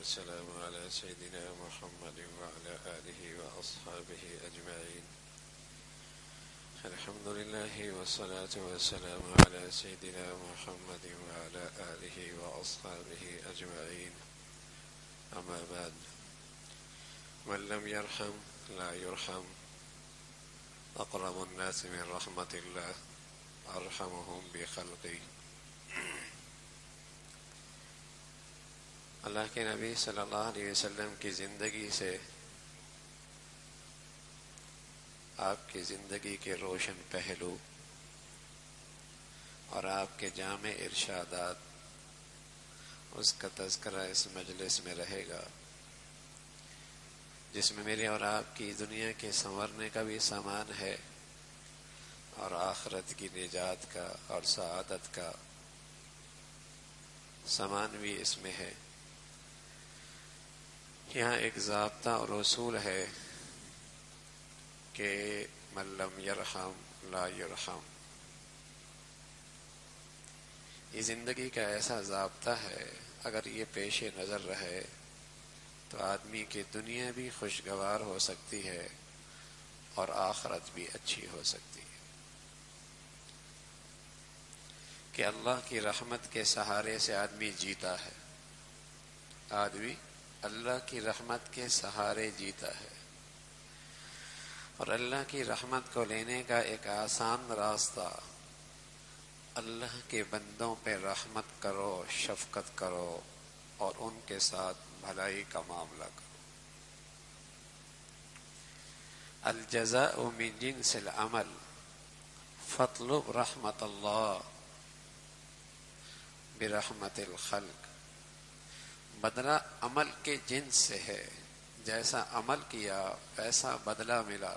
والسلام على سيدنا محمد وعلى آله وأصحابه أجمعين. الحمد لله والصلاة والسلام على سيدنا محمد وعلى آله وأصحابه أجمعين. أما بعد، من لم يرحم لا يرحم. أقرب الناس من رحمة الله أرحمهم بخلقه. اللہ کے نبی صلی اللہ علیہ وسلم کی زندگی سے آپ کی زندگی کے روشن پہلو اور آپ کے جامع ارشادات، اس کا تذکرہ اس مجلس میں رہے گا، جس میں میرے اور آپ کی دنیا کے سنورنے کا بھی سامان ہے اور آخرت کی نجات کا اور سعادت کا سامان بھی اس میں ہے۔ یہاں ایک ضابطہ اور اصول ہے کہ من لم یرحم لا یرحم۔ یہ زندگی کا ایسا ضابطہ ہے، اگر یہ پیش نظر رہے تو آدمی کی دنیا بھی خوشگوار ہو سکتی ہے اور آخرت بھی اچھی ہو سکتی ہے، کہ اللہ کی رحمت کے سہارے سے آدمی جیتا ہے، آدمی اللہ کی رحمت کے سہارے جیتا ہے۔ اور اللہ کی رحمت کو لینے کا ایک آسان راستہ، اللہ کے بندوں پہ رحمت کرو، شفقت کرو اور ان کے ساتھ بھلائی کا معاملہ کرو۔ الجزاء من جنس العمل فاطلب رحمت اللہ برحمت الخلق۔ بدلہ عمل کے جنس سے ہے، جیسا عمل کیا ویسا بدلہ ملا۔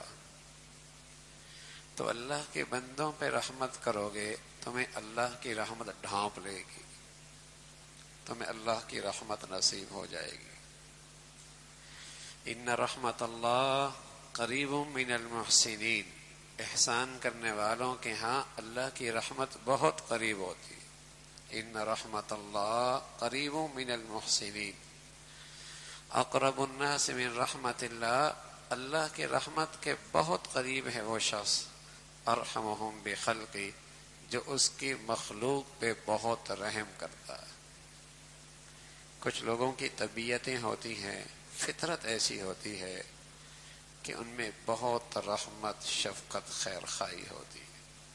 تو اللہ کے بندوں پہ رحمت کرو گے، تمہیں اللہ کی رحمت ڈھانپ لے گی، تمہیں اللہ کی رحمت نصیب ہو جائے گی۔ ان رحمت اللہ قریب من المحسنین۔ احسان کرنے والوں کے ہاں اللہ کی رحمت بہت قریب ہوتی۔ ان رحمت اللہ قریب من المحسنین۔ اقرب الناس من رحمت اللہ۔ اللہ کے رحمت کے بہت قریب ہے وہ شخص، ارحمہم بخلقی، جو اس کی مخلوق پہ بہت رحم کرتا ہے۔ کچھ لوگوں کی طبیعتیں ہوتی ہیں، فطرت ایسی ہوتی ہے کہ ان میں بہت رحمت، شفقت، خیر خواہی ہوتی ہے،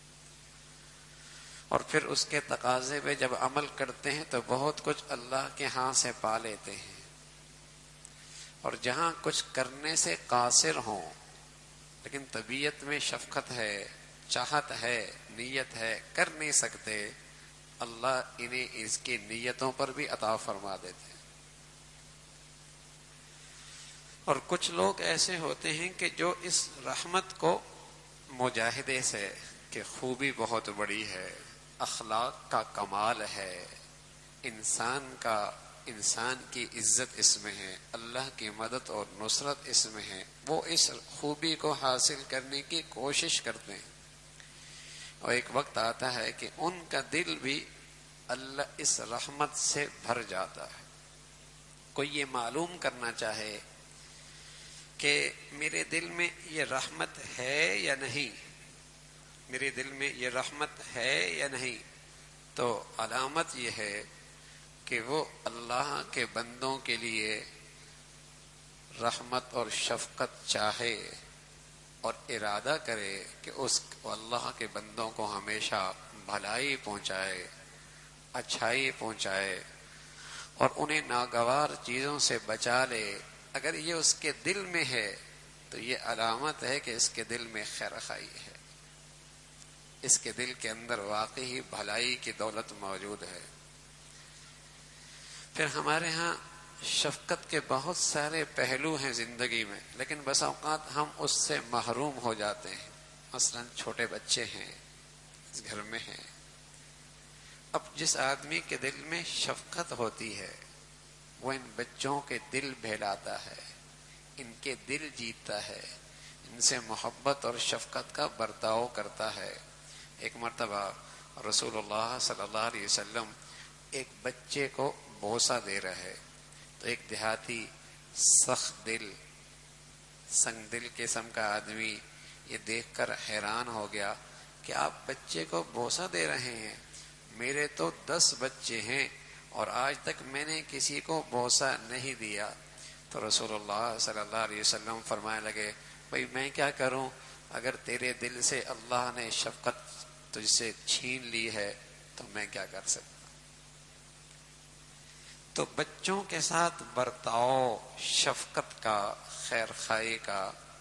اور پھر اس کے تقاضے پہ جب عمل کرتے ہیں تو بہت کچھ اللہ کے ہاں سے پا لیتے ہیں۔ اور جہاں کچھ کرنے سے قاصر ہوں لیکن طبیعت میں شفقت ہے، چاہت ہے، نیت ہے، کر نہیں سکتے، اللہ انہیں اس کی نیتوں پر بھی عطا فرما دیتے ہیں۔ اور کچھ لوگ ایسے ہوتے ہیں کہ جو اس رحمت کو مجاہدے سے، کہ خوبی بہت بڑی ہے، اخلاق کا کمال ہے، انسان کی عزت اس میں ہے، اللہ کی مدد اور نصرت اس میں ہے، وہ اس خوبی کو حاصل کرنے کی کوشش کرتے ہیں۔ اور ایک وقت آتا ہے کہ ان کا دل بھی اللہ اس رحمت سے بھر جاتا ہے۔ کوئی یہ معلوم کرنا چاہے کہ میرے دل میں یہ رحمت ہے یا نہیں، میرے دل میں یہ رحمت ہے یا نہیں، تو علامت یہ ہے کہ وہ اللہ کے بندوں کے لیے رحمت اور شفقت چاہے اور ارادہ کرے کہ اس اللہ کے بندوں کو ہمیشہ بھلائی پہنچائے، اچھائی پہنچائے اور انہیں ناگوار چیزوں سے بچا لے۔ اگر یہ اس کے دل میں ہے تو یہ علامت ہے کہ اس کے دل میں خیر خواہی ہے، اس کے دل کے اندر واقعی بھلائی کی دولت موجود ہے۔ پھر ہمارے ہاں شفقت کے بہت سارے پہلو ہیں زندگی میں، لیکن بس اوقات ہم اس سے محروم ہو جاتے ہیں۔ مثلا چھوٹے بچے ہیں، اس گھر میں ہیں، اب جس آدمی کے دل میں شفقت ہوتی ہے وہ ان بچوں کے دل بہلاتا ہے، ان کے دل جیتتا ہے، ان سے محبت اور شفقت کا برتاؤ کرتا ہے۔ ایک مرتبہ رسول اللہ صلی اللہ علیہ وسلم ایک بچے کو بوسہ دے رہے، تو ایک دیہاتی سخت دل سنگ دل قسم کا آدمی یہ دیکھ کر حیران ہو گیا کہ آپ بچے کو بوسہ دے رہے ہیں، میرے تو 10 بچے ہیں اور آج تک میں نے کسی کو بوسہ نہیں دیا۔ تو رسول اللہ صلی اللہ علیہ وسلم فرمانے لگے بھئی میں کیا کروں، اگر تیرے دل سے اللہ نے شفقت تجھ سے چھین لی ہے تو میں کیا کر سکتا۔ تو بچوں کے ساتھ برتاؤ شفقت کا، خیر خواہی کا۔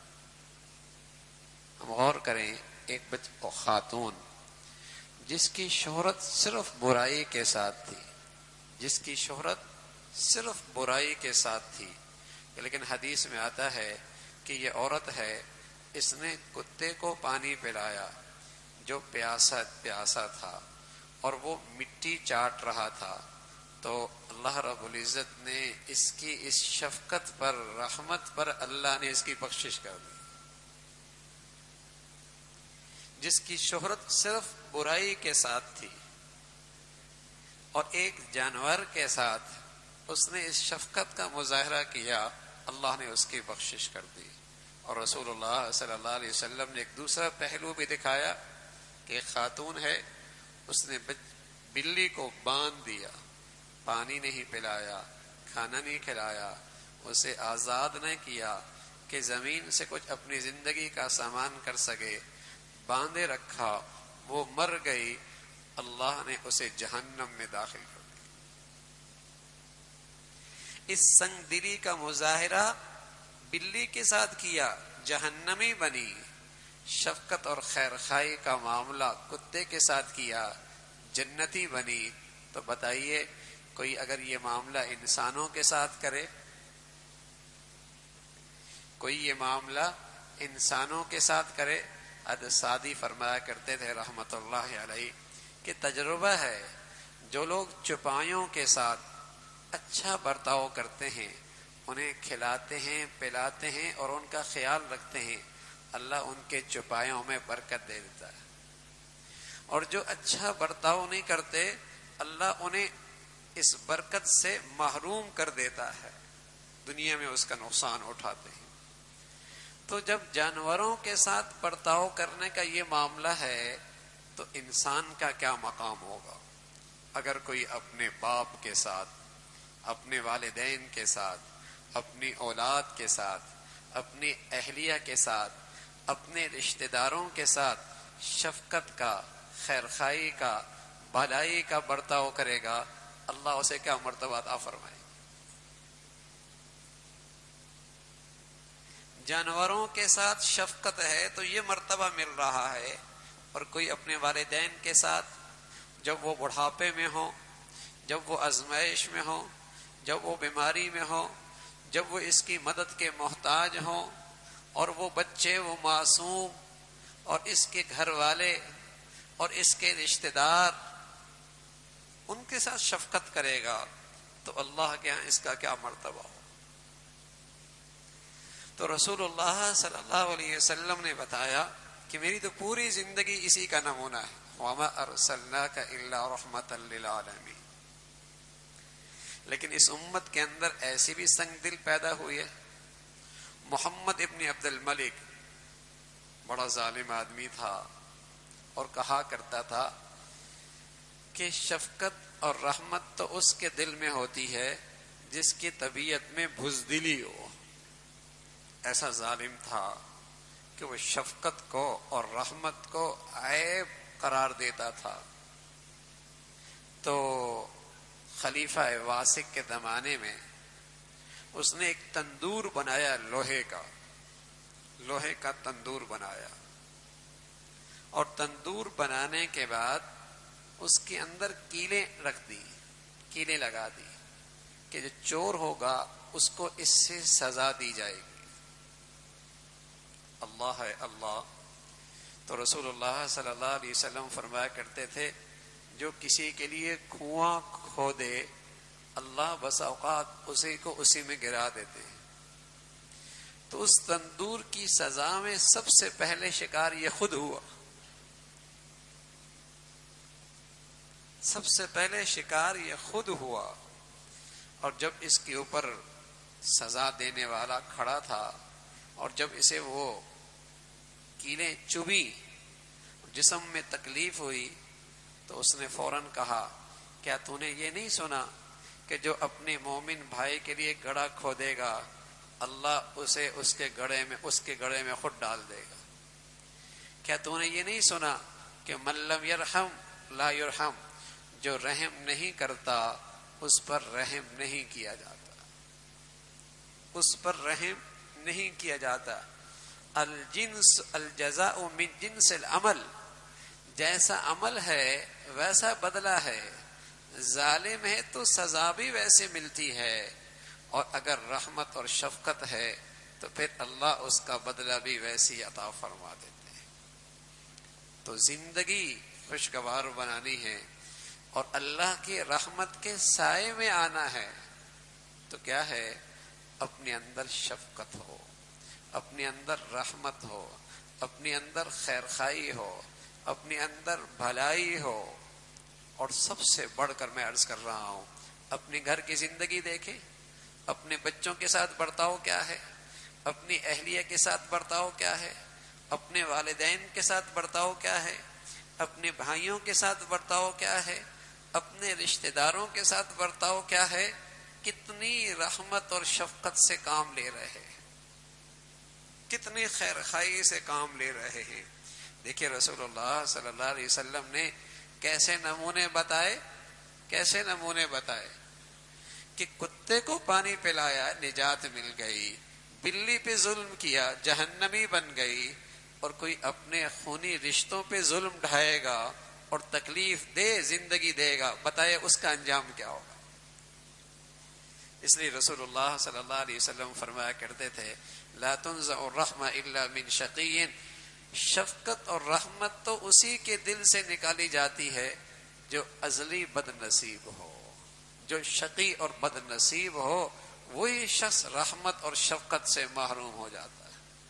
ہم غور کریں، ایک خاتون جس کی شہرت صرف برائی کے ساتھ تھی، جس کی شہرت صرف برائی کے ساتھ تھی، لیکن حدیث میں آتا ہے کہ یہ عورت ہے، اس نے کتے کو پانی پلایا جو پیاسا تھا اور وہ مٹی چاٹ رہا تھا، تو اللہ رب العزت نے اس کی اس شفقت پر، رحمت پر اللہ نے اس کی بخشش کر دی۔ جس کی شہرت صرف برائی کے ساتھ تھی اور ایک جانور کے ساتھ اس نے اس شفقت کا مظاہرہ کیا، اللہ نے اس کی بخشش کر دی۔ اور رسول اللہ صلی اللہ علیہ وسلم نے ایک دوسرا پہلو بھی دکھایا کہ ایک خاتون ہے، اس نے بلی کو باندھ دیا، پانی نہیں پلایا، کھانا نہیں کھلایا، اسے آزاد نہ کیا کہ زمین سے کچھ اپنی زندگی کا سامان کر سکے، باندھے رکھا، وہ مر گئی، اللہ نے اسے جہنم میں داخل کر دیا۔ اس سنگ دلی کا مظاہرہ بلی کے ساتھ کیا، جہنمی بنی۔ شفقت اور خیر خواہی کا معاملہ کتے کے ساتھ کیا، جنتی بنی۔ تو بتائیے کوئی اگر یہ معاملہ انسانوں کے ساتھ کرے، کوئی یہ معاملہ انسانوں کے ساتھ کرے۔ حضرت سعدی فرمایا کرتے تھے رحمت اللہ علیہ کہ تجربہ ہے، جو لوگ چوپایوں کے ساتھ اچھا برتاؤ کرتے ہیں، انہیں کھلاتے ہیں، پلاتے ہیں اور ان کا خیال رکھتے ہیں، اللہ ان کے چوپایوں میں برکت دے دیتا ہے۔ اور جو اچھا برتاؤ نہیں کرتے، اللہ انہیں اس برکت سے محروم کر دیتا ہے، دنیا میں اس کا نقصان اٹھاتے ہیں۔ تو جب جانوروں کے ساتھ برتاؤ کرنے کا یہ معاملہ ہے تو انسان کا کیا مقام ہوگا؟ اگر کوئی اپنے باپ کے ساتھ، اپنے والدین کے ساتھ، اپنی اولاد کے ساتھ، اپنی اہلیہ کے ساتھ، اپنے رشتہ داروں کے ساتھ شفقت کا، خیر خواہی کا، بھلائی کا برتاؤ کرے گا، اللہ اسے کیا مرتبہ عطا فرمائے۔ جانوروں کے ساتھ شفقت ہے تو یہ مرتبہ مل رہا ہے، اور کوئی اپنے والدین کے ساتھ جب وہ بڑھاپے میں ہوں، جب وہ آزمائش میں ہوں، جب وہ بیماری میں ہوں، جب وہ اس کی مدد کے محتاج ہوں، اور وہ بچے، وہ معصوم اور اس کے گھر والے اور اس کے رشتہ دار، ان کے ساتھ شفقت کرے گا تو اللہ کے ہاں اس کا کیا مرتبہ ہو۔ تو رسول اللہ صلی اللہ علیہ وسلم نے بتایا کہ میری تو پوری زندگی اسی کا نمونہ ہے، وَمَا أَرْسَلْنَاكَ إِلَّا رَحْمَةً لِّلْعَالَمِينَ۔ لیکن اس امت کے اندر ایسی بھی سنگ دل پیدا ہوئی ہے۔ محمد ابن عبد الملک بڑا ظالم آدمی تھا اور کہا کرتا تھا کہ شفقت اور رحمت تو اس کے دل میں ہوتی ہے جس کی طبیعت میں بزدلی ہو۔ ایسا ظالم تھا کہ وہ شفقت کو اور رحمت کو عیب قرار دیتا تھا۔ تو خلیفہ واسق کے زمانے میں اس نے ایک تندور بنایا، لوہے کا تندور بنایا، اور تندور بنانے کے بعد اس کے اندر کیلیں لگا دی کہ جو چور ہوگا اس کو اس سے سزا دی جائے گی۔ اللہ ہے اللہ۔ تو رسول اللہ صلی اللہ علیہ وسلم فرمایا کرتے تھے جو کسی کے لیے کنواں کھودے، اللہ بس اوقات اسی کو اسی میں گرا دیتے ہیں۔ تو اس تندور کی سزا میں سب سے پہلے شکار یہ خود ہوا، سب سے پہلے شکار یہ خود ہوا۔ اور جب اس کے اوپر سزا دینے والا کھڑا تھا اور جب اسے وہ کیلیں چبھی، جسم میں تکلیف ہوئی، تو اس نے فوراً کہا کیا تو نے یہ نہیں سنا کہ جو اپنے مومن بھائی کے لیے گڑھا کھودے گا اللہ اسے اس کے گڑھے میں خود ڈال دے گا؟ کیا تو نے یہ نہیں سنا کہ من لم یرحم لا یرحم، جو رحم نہیں کرتا اس پر رحم نہیں کیا جاتا، اس پر رحم نہیں کیا جاتا۔ الجنس الجزاء من جنس العمل، جیسا عمل ہے ویسا بدلہ ہے، ظالم ہے تو سزا بھی ویسے ملتی ہے، اور اگر رحمت اور شفقت ہے تو پھر اللہ اس کا بدلہ بھی ویسی عطا فرما دیتے ہیں۔ تو زندگی خوشگوار بنانی ہے اور اللہ کی رحمت کے سائے میں آنا ہے، تو کیا ہے؟ اپنے اندر شفقت ہو، اپنے اندر رحمت ہو، اپنے اندر خیرخواہی ہو، اپنے اندر بھلائی ہو، اور سب سے بڑھ کر میں عرض کر رہا ہوں اپنے گھر کی زندگی دیکھیں، اپنے بچوں کے ساتھ برتاؤ کیا ہے، اپنی اہلیہ کے ساتھ برتاؤ کیا ہے، اپنے والدین کے ساتھ برتاؤ کیا ہے، اپنے بھائیوں کے ساتھ برتاؤ کیا ہے، اپنے رشتہ داروں کے ساتھ برتاؤ کیا ہے، کتنی رحمت اور شفقت سے کام لے رہے ہیں، کتنی خیرخواہی سے کام لے رہے ہیں۔ دیکھیے رسول اللہ صلی اللہ علیہ وسلم نے کیسے نمونے بتائے، کیسے نمونے بتائے کہ کتے کو پانی پلایا نجات مل گئی، بلی پہ ظلم کیا جہنمی بن گئی، اور کوئی اپنے خونی رشتوں پہ ظلم ڈھائے گا اور تکلیف دے زندگی دے گا، بتائے اس کا انجام کیا ہوگا؟ اس لیے رسول اللہ صلی اللہ علیہ وسلم فرمایا کرتے تھے لا تنزع الرحمہ الا من شقی، شفقت اور رحمت تو اسی کے دل سے نکالی جاتی ہے جو ازلی بد نصیب ہو، جو شقی اور بد نصیب ہو وہی شخص رحمت اور شفقت سے محروم ہو جاتا ہے۔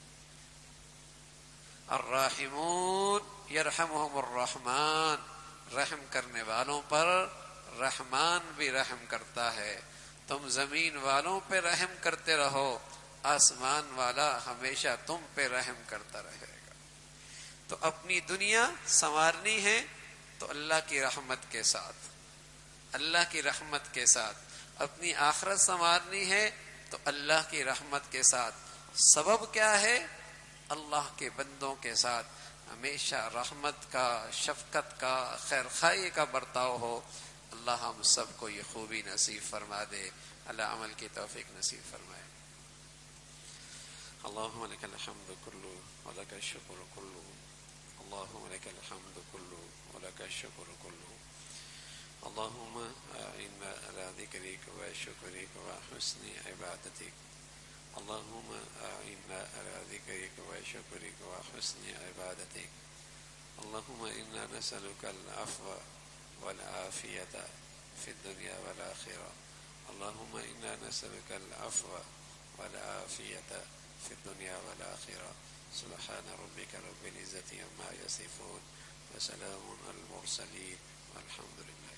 الراحمون یرحمہم الرحمن، رحم کرنے والوں پر رحمان بھی رحم کرتا ہے۔ تم زمین والوں پہ رحم کرتے رہو، آسمان والا ہمیشہ تم پہ رحم کرتا رہے گا۔ تو اپنی دنیا سنوارنی ہے تو اللہ کی رحمت کے ساتھ، اللہ کی رحمت کے ساتھ، اپنی آخرت سنوارنی ہے تو اللہ کی رحمت کے ساتھ۔ سبب کیا ہے؟ اللہ کے بندوں کے ساتھ ہمیشہ رحمت کا، شفقت کا، خیرخواہی کا برتاؤ ہو۔ اللہ ہم سب کو یہ خوبی نصیب فرما دے، اللہ عمل کی توفیق نصیب فرمائے۔ اللہم لک الحمد کلہ ولک الشکر کلہ، اللہم لک الحمد کلہ ولک الشکر کلہ، اللہم اعنا علی ذکرک و شکرک و حسن عبادتک، اللہم اعنا علی ذکرک و شکرک و حسن عبادتک، اللہم انا نسألک العفو والعافیۃ فی الدنیا والآخرہ، اللہم انا نسألک العفو والعافیۃ فی الدنیا والآخرہ، سبحان ربک رب العزة عما یصفون وسلام علی المرسلین والحمد للہ۔